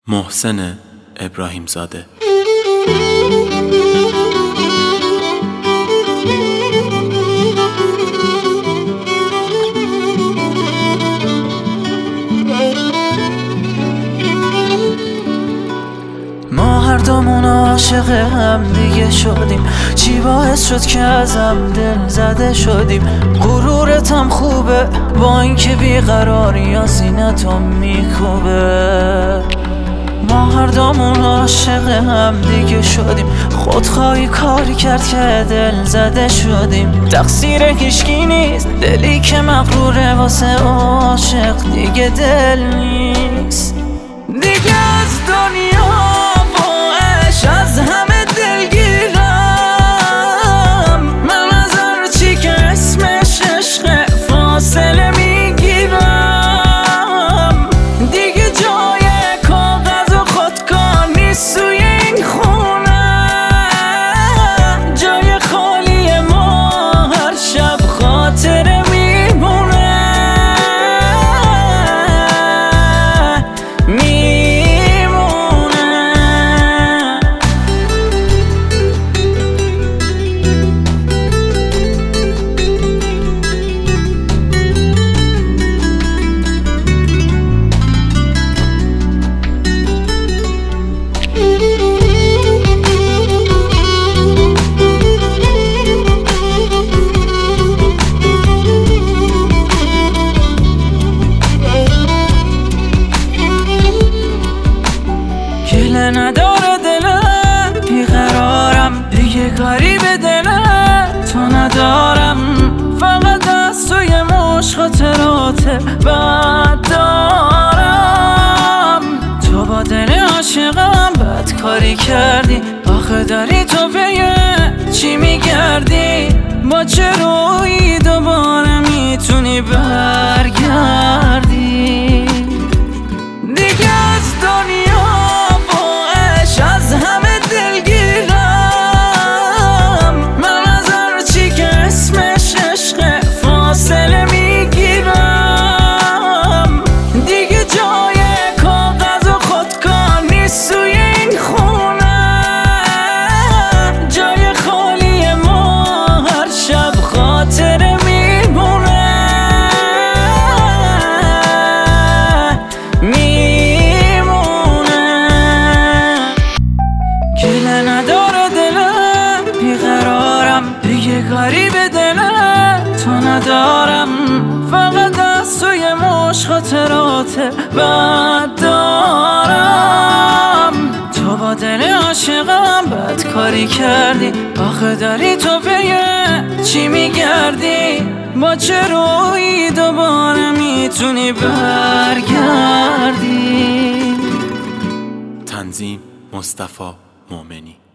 محسن ابراهیم زاده. ما هر دومون عاشق هم دیگه شدیم، چی باعث شد که ازم دل زده شدیم؟ غرورتم خوبه با اینکه بیقراری سینه‌تو میکوبه. ما هر دومون عاشق هم دیگه شدیم، خودخواهی کاری کرد که دل زده شدیم. تقصیر هیچکی نیست، دلی که مغروره واسه عاشق دیگه دل نیست. دیگه از دنیا از همه دلگیرم، من از هر چی که اسمش عشق فاصله میگیرم. دیگه جای کاغذ و خودکار نیست توی این خونه، جای خالی ما هر شب خاطره میمونه. گله نداره دلم، بیقرارم دیگه کاری به دلم تو ندارم. فقط از توی مشت خاطرات بد دارم. تو با دل عاشقم بد کاری کردی، آخه داری تو به چی میگردی؟ با چه رویی دوباره میتونی برگردی؟ دیگه از دنیا از همه دلگیرم، من از هر چی که اسمش عشق فاصله میگیرم. دیگه جای کاغذ و خودکار نیست توی این خونه، جای خالی ما هر شب خاطره میمونه. گله نداره دلم، بیقرارم دیگه کاری به دلم تو ندارم. فقط از توی مشت خاطرات بد دارم. تو با دل عاشقم بد کاری کردی، آخه داری تو به چی میگردی؟ با چه رویی دوباره میتونی برگردی؟ تنظیم مصطفی مومنی.